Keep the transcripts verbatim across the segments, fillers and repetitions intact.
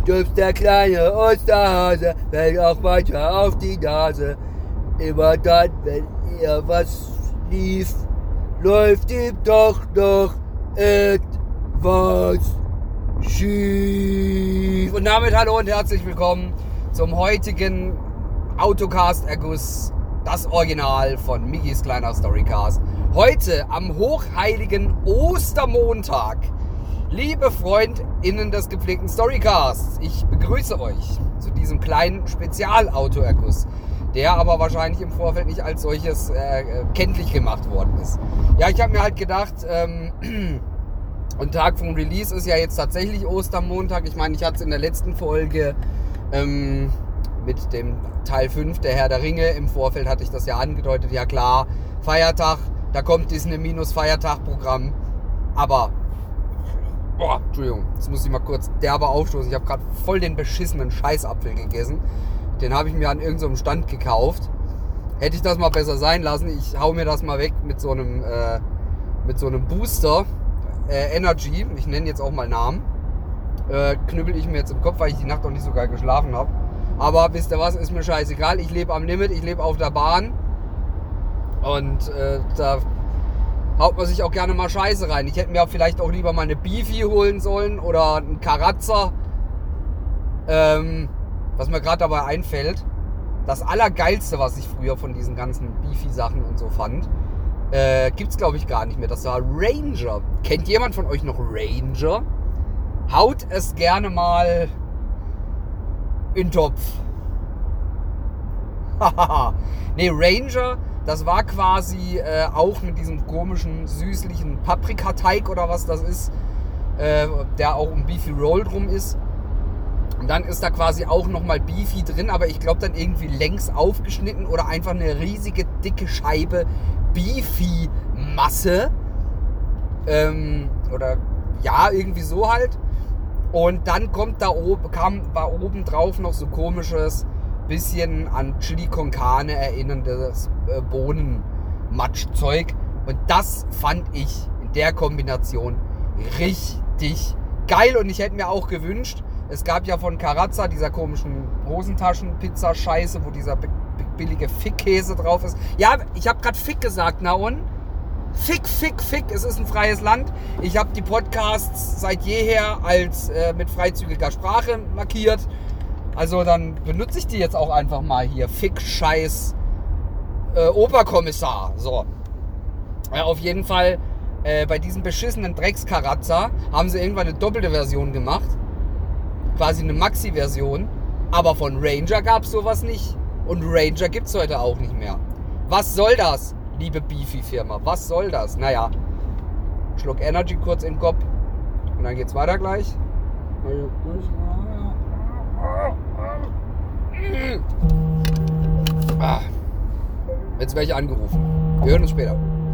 Stups der kleine Osterhase, fällt auch manchmal auf die Nase. Immer dann, wenn ihr was lief, läuft ihm doch noch etwas schief. Und damit hallo und herzlich willkommen zum heutigen Autocast-Erguss, das Original von Mickys kleiner Storycast. Heute am hochheiligen Ostermontag. Liebe FreundInnen des gepflegten Storycasts, ich begrüße euch zu diesem kleinen Spezialauto-Erguss, der aber wahrscheinlich im Vorfeld nicht als solches äh, kenntlich gemacht worden ist. Ja, ich habe mir halt gedacht, ähm, und Tag vom Release ist ja jetzt tatsächlich Ostermontag. Ich meine, ich hatte es in der letzten Folge ähm, mit dem Teil fünf, der Herr der Ringe, im Vorfeld hatte ich das ja angedeutet. Ja klar, Feiertag, da kommt Disney-Feiertag-Programm, aber... Boah, Entschuldigung, jetzt muss ich mal kurz derbe aufstoßen. Ich habe gerade voll den beschissenen Scheißapfel gegessen. Den habe ich mir an irgendeinem Stand gekauft. Hätte ich das mal besser sein lassen. Ich hau mir das mal weg mit so einem, äh, mit so einem Booster äh, Energy. Ich nenne jetzt auch mal Namen. Äh, knüppel ich mir jetzt im Kopf, weil ich die Nacht noch nicht so geil geschlafen habe. Aber wisst ihr was, ist mir scheißegal. Ich lebe am Limit, ich lebe auf der Bahn. Und äh, da... haut man sich auch gerne mal Scheiße rein. Ich hätte mir auch vielleicht auch lieber mal eine Beefy holen sollen oder einen Karazza. Ähm, was mir gerade dabei einfällt, das Allergeilste, was ich früher von diesen ganzen Beefy-Sachen und so fand, äh, gibt's glaube ich gar nicht mehr. Das war Ranger. Kennt jemand von euch noch Ranger? Haut es gerne mal in den Topf. Hahaha. Ne, Ranger... Das war quasi äh, auch mit diesem komischen, süßlichen Paprikateig oder was das ist, äh, der auch um Beefy Roll drum ist. Und dann ist da quasi auch nochmal Beefy drin, aber ich glaube dann irgendwie längs aufgeschnitten oder einfach eine riesige, dicke Scheibe Beefy-Masse. Ähm, oder ja, irgendwie so halt. Und dann kommt da oben, kam da oben drauf noch so komisches, bisschen an Chili con Carne erinnerndes äh, Bohnenmatschzeug. Und das fand ich in der Kombination richtig geil. Und ich hätte mir auch gewünscht, es gab ja von Karazza, dieser komischen Hosentaschen-Pizza-Scheiße, wo dieser billige Fick-Käse drauf ist. Ja, ich habe gerade Fick gesagt, na und? Fick, Fick, Fick, es ist ein freies Land. Ich habe die Podcasts seit jeher als äh, mit freizügiger Sprache markiert. Also dann benutze ich die jetzt auch einfach mal hier. Fick, Scheiß, äh, Oberkommissar. So. Ja, auf jeden Fall, äh, bei diesem beschissenen Dreckskarazza haben sie irgendwann eine doppelte Version gemacht. Quasi eine Maxi-Version. Aber von Ranger gab es sowas nicht. Und Ranger gibt es heute auch nicht mehr. Was soll das, liebe Beefy-Firma? Was soll das? Naja, Schluck Energy kurz in den Kopf. Und dann geht's weiter gleich. Ah, jetzt werde ich angerufen. Wir hören uns später.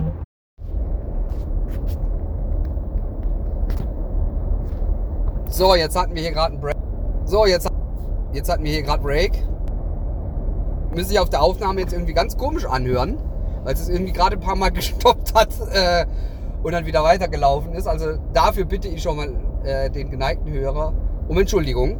So, jetzt hatten wir hier gerade einen Break. So, jetzt, jetzt hatten wir hier gerade Break. Müsste sich auf der Aufnahme jetzt irgendwie ganz komisch anhören, weil es irgendwie gerade ein paar Mal gestoppt hat äh, und dann wieder weitergelaufen ist. Also dafür bitte ich schon mal äh, den geneigten Hörer um Entschuldigung.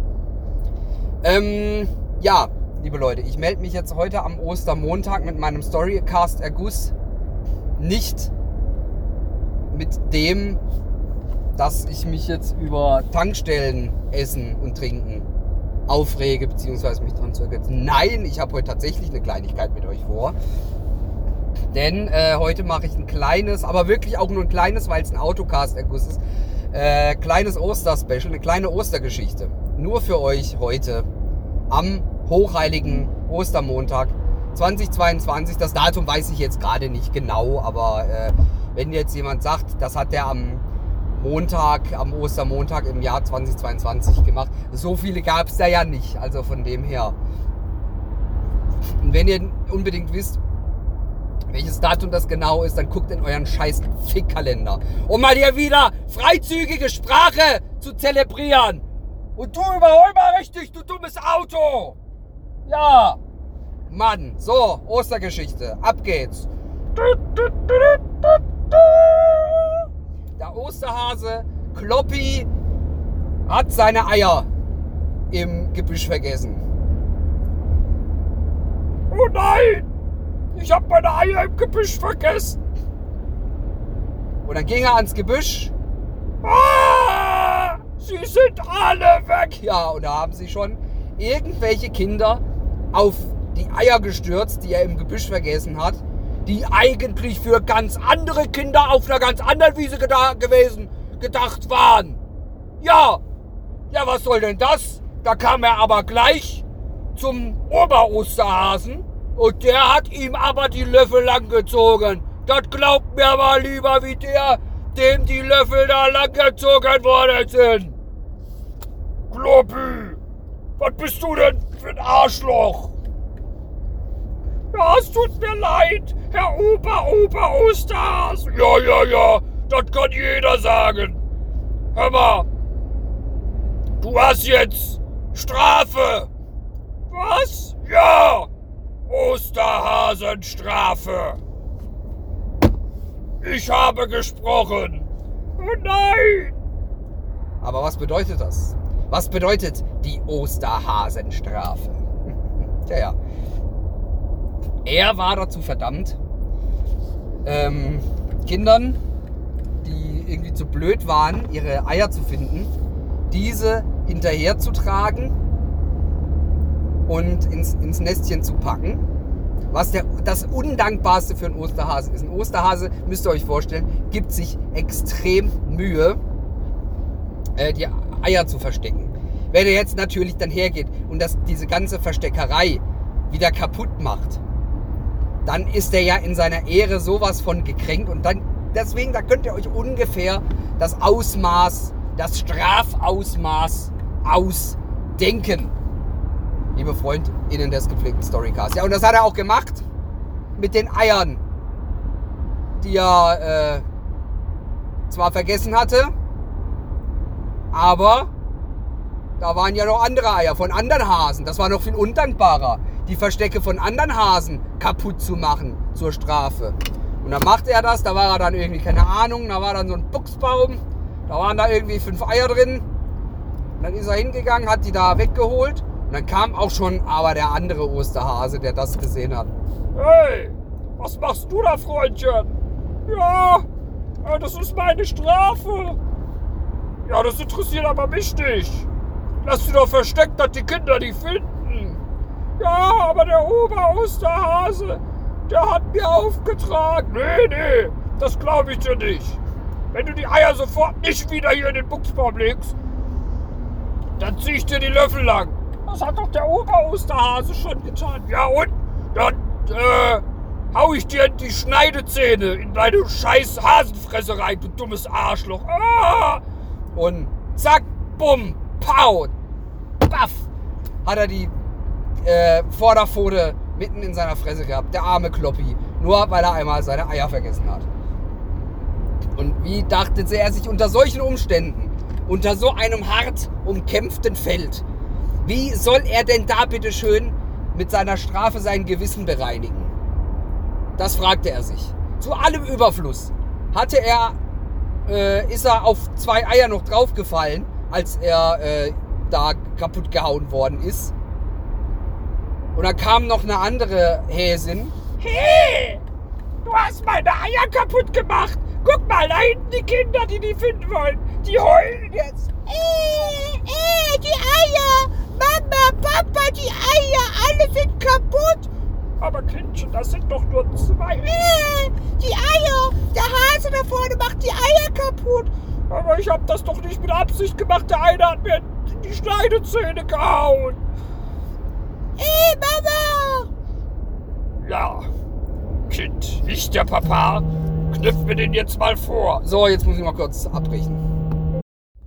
Ähm, ja, liebe Leute, ich melde mich jetzt heute am Ostermontag mit meinem Storycast-Erguss nicht mit dem, dass ich mich jetzt über Tankstellen, Essen und Trinken aufrege, beziehungsweise mich dran zu ergänzen. Nein, ich habe heute tatsächlich eine Kleinigkeit mit euch vor. Denn äh, heute mache ich ein kleines, aber wirklich auch nur ein kleines, weil es ein Autocast-Erguss ist, äh, kleines Oster-Special, eine kleine Ostergeschichte. Nur für euch heute am hochheiligen Ostermontag zweitausendzweiundzwanzig. Das Datum weiß ich jetzt gerade nicht genau, aber äh, wenn jetzt jemand sagt, das hat der am Montag, am Ostermontag im Jahr zweitausendzweiundzwanzig gemacht. So viele gab es da ja nicht, also von dem her. Und wenn ihr unbedingt wisst, welches Datum das genau ist, dann guckt in euren scheiß Fickkalender, um mal hier wieder freizügige Sprache zu zelebrieren. Und du überhol mal richtig, du dummes Auto! Ja! Mann, so, Ostergeschichte, ab geht's. Der Osterhase Kloppi hat seine Eier im Gebüsch vergessen. Oh nein! Ich habe meine Eier im Gebüsch vergessen. Und dann ging er ans Gebüsch. Ah! Sie sind alle weg! Ja, und da haben sie schon irgendwelche Kinder auf die Eier gestürzt, die er im Gebüsch vergessen hat, die eigentlich für ganz andere Kinder auf einer ganz anderen Wiese geda- gewesen, gedacht waren. Ja, ja, was soll denn das? Da kam er aber gleich zum Oberosterhasen und der hat ihm aber die Löffel langgezogen. Das glaubt mir mal lieber, wie der, dem die Löffel da langgezogen worden sind. Kloppi, was bist du denn für ein Arschloch? Ja, es tut mir leid, Herr Ober-Ober-Osterhase. Ja, ja, ja, das kann jeder sagen. Hör mal, du hast jetzt Strafe. Was? Ja, Osterhasenstrafe. Ich habe gesprochen. Oh nein! Aber was bedeutet das? Was bedeutet die Osterhasenstrafe? Tja, ja. Er war dazu verdammt, ähm, Kindern, die irgendwie zu blöd waren, ihre Eier zu finden, diese hinterherzutragen und ins, ins Nestchen zu packen. Was der, das Undankbarste für einen Osterhasen ist. Ein Osterhase, müsst ihr euch vorstellen, gibt sich extrem Mühe, äh, die Eier zu verstecken. Wenn er jetzt natürlich dann hergeht und das, diese ganze Versteckerei wieder kaputt macht, dann ist er ja in seiner Ehre sowas von gekränkt. Und dann, deswegen, da könnt ihr euch ungefähr das Ausmaß, das Strafausmaß ausdenken. Liebe FreundInnen des gepflegten Storycasts. Ja, und das hat er auch gemacht mit den Eiern, die er äh, zwar vergessen hatte, aber da waren ja noch andere Eier von anderen Hasen. Das war noch viel undankbarer, die Verstecke von anderen Hasen kaputt zu machen zur Strafe. Und dann machte er das, da war er dann irgendwie, keine Ahnung, da war dann so ein Buchsbaum, da waren da irgendwie fünf Eier drin. Und dann ist er hingegangen, hat die da weggeholt. Und dann kam auch schon aber der andere Osterhase, der das gesehen hat. Hey, was machst du da, Freundchen? Ja, das ist meine Strafe. Ja, das interessiert aber mich nicht. Lass sie doch versteckt, dass die Kinder die finden. Ja, aber der Ober-Osterhase, der hat mir aufgetragen. Nee, nee, das glaube ich dir nicht. Wenn du die Eier sofort nicht wieder hier in den Buchsbaum legst, dann zieh ich dir die Löffel lang. Das hat doch der Ober-Osterhase schon getan. Ja und? Dann äh, hau ich dir in die Schneidezähne in deine scheiß Hasenfresse rein, du dummes Arschloch. Ah! Und zack, bumm, pau, baff, hat er die äh, Vorderpfote mitten in seiner Fresse gehabt. Der arme Kloppi. Nur weil er einmal seine Eier vergessen hat. Und wie dachte er sich unter solchen Umständen, unter so einem hart umkämpften Feld, wie soll er denn da bitte schön mit seiner Strafe sein Gewissen bereinigen? Das fragte er sich. Zu allem Überfluss hatte er, äh, ist er auf zwei Eier noch draufgefallen, als er äh, da kaputt gehauen worden ist. Und dann kam noch eine andere Häsin. Hey, du hast meine Eier kaputt gemacht. Guck mal, da hinten die Kinder, die die finden wollen, die heulen jetzt. Äh, äh, die Eier. Mama, Papa, die Eier, alle sind kaputt. Aber Kindchen, das sind doch nur zwei. Äh, die Eier, der Hase da vorne macht die Eier kaputt. Aber ich hab das doch nicht mit Absicht gemacht. Der eine hat mir in die Schneidezähne gehauen. Äh, Mama. Ja, Kind, ich der Papa, kniff mir den jetzt mal vor. So, jetzt muss ich mal kurz abbrechen.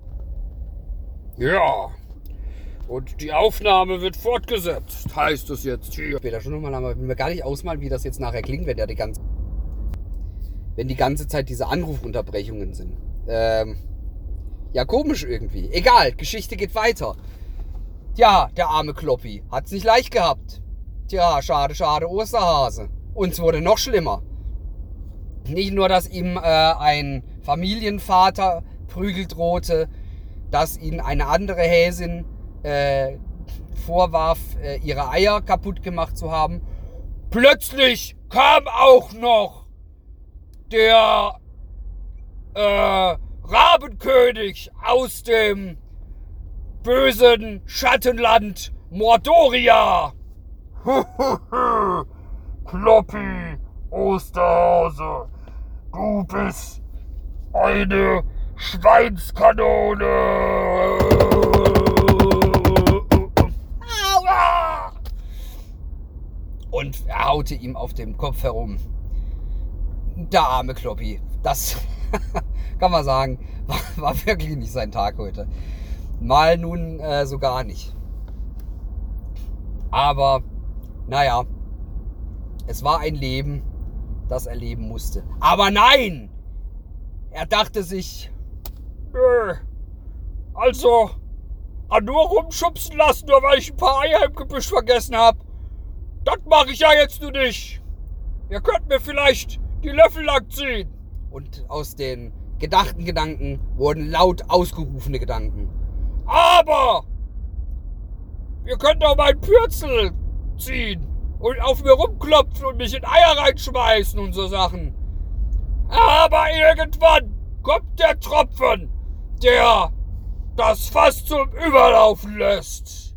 Ja. Und die Aufnahme wird fortgesetzt, heißt es jetzt hier. Später schon nochmal, aber ich will mir gar nicht ausmalen, wie das jetzt nachher klingt, wenn der die ganze, wenn die ganze Zeit diese Anrufunterbrechungen sind. Ähm, ja, komisch irgendwie. Egal, Geschichte geht weiter. Tja, der arme Kloppi hat's nicht leicht gehabt. Tja, schade, schade, Osterhase. Und es wurde noch schlimmer. Nicht nur, dass ihm äh, ein Familienvater Prügel drohte, dass ihn eine andere Häsin äh, vorwarf, äh, ihre Eier kaputt gemacht zu haben. Plötzlich kam auch noch der äh, Rabenkönig aus dem bösen Schattenland Mordoria. Kloppi, Osterhase, du bist eine Schweinskanone. Aua! Und er haute ihm auf dem Kopf herum. Der arme Kloppi. Das kann man sagen, war, war wirklich nicht sein Tag heute. Mal nun äh, so gar nicht. Aber, naja, es war ein Leben, das er leben musste. Aber nein! Er dachte sich, Nö. Also, an nur rumschubsen lassen, nur weil ich ein paar Eier im Gebüsch vergessen habe. Das mache ich ja jetzt nur nicht. Ihr könnt mir vielleicht die Löffel langziehen. und aus den gedachten Gedanken wurden laut ausgerufene Gedanken. Aber ihr könnt doch meinen Pürzel ziehen und auf mir rumklopfen und mich in Eier reinschmeißen und so Sachen. Aber irgendwann kommt der Tropfen, der das Fass zum Überlaufen lässt.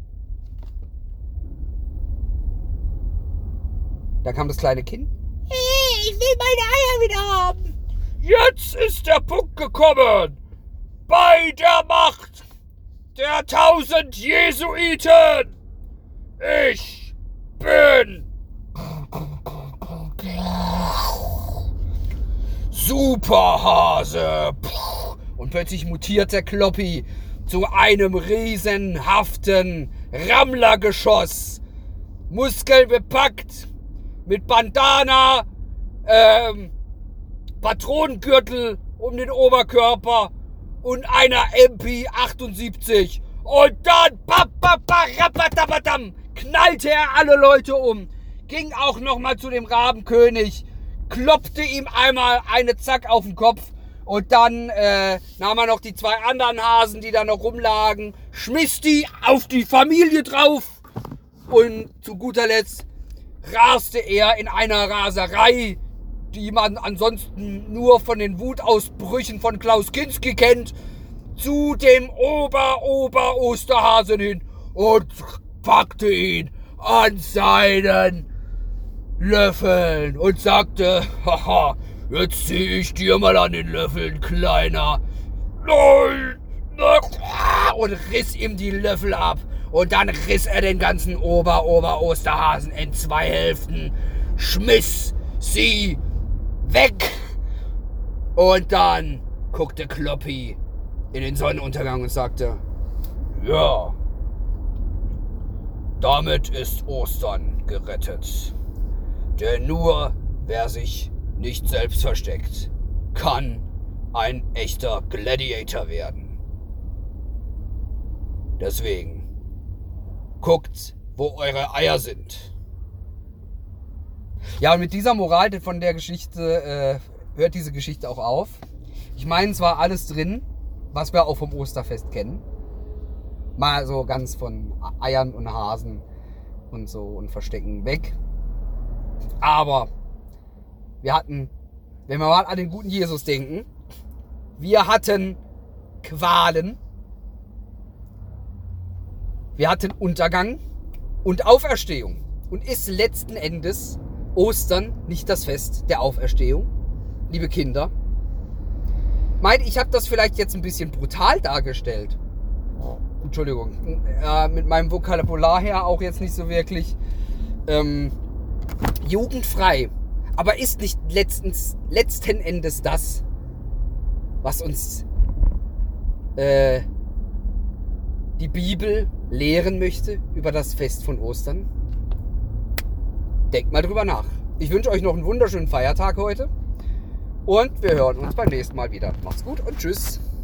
Da kam das kleine Kind. Hey, ich will meine Eier wieder haben. Jetzt ist der Punkt gekommen. Bei der Macht der tausend Jesuiten. Ich bin Superhase. Und plötzlich mutiert der Kloppi zu einem riesenhaften Rammlergeschoss. Muskelbepackt, mit Bandana, ähm, Patronengürtel um den Oberkörper und einer M P achtundsiebzig. Und dann bap, bap, bap, rapatapatam, knallte er alle Leute um, ging auch nochmal zu dem Rabenkönig, klopfte ihm einmal eine Zack auf den Kopf und dann äh, nahm er noch die zwei anderen Hasen, die da noch rumlagen, schmiss die auf die Familie drauf und zu guter Letzt raste er in einer Raserei, die man ansonsten nur von den Wutausbrüchen von Klaus Kinski kennt, zu dem Ober-Ober-Osterhasen hin und packte ihn an seinen Löffeln und sagte, haha, jetzt zieh ich dir mal an den Löffeln, Kleiner. nein, nein. Und riss ihm die Löffel ab. Und dann riss er den ganzen Ober-Ober-Osterhasen in zwei Hälften, schmiss sie weg. Und dann guckte Kloppi in den Sonnenuntergang und sagte, Ja, damit ist Ostern gerettet. Denn nur wer sich nicht selbst versteckt, kann ein echter Gladiator werden. Deswegen guckt, wo eure Eier sind. Ja, und mit dieser Moral von der Geschichte äh, hört diese Geschichte auch auf. Ich meine, es war alles drin, was wir auch vom Osterfest kennen. Mal so ganz von Eiern und Hasen und so und Verstecken weg. Aber wir hatten, wenn wir mal an den guten Jesus denken, wir hatten Qualen, wir hatten Untergang und Auferstehung. Und ist letzten Endes Ostern nicht das Fest der Auferstehung, liebe Kinder? Meint, ich habe das vielleicht jetzt ein bisschen brutal dargestellt. Entschuldigung, äh, mit meinem Vokabular her auch jetzt nicht so wirklich ähm, jugendfrei. Aber ist nicht letztens, letzten Endes das, was uns äh, die Bibel lehren möchte über das Fest von Ostern? Denkt mal drüber nach. Ich wünsche euch noch einen wunderschönen Feiertag heute und wir hören uns beim nächsten Mal wieder. Macht's gut und tschüss.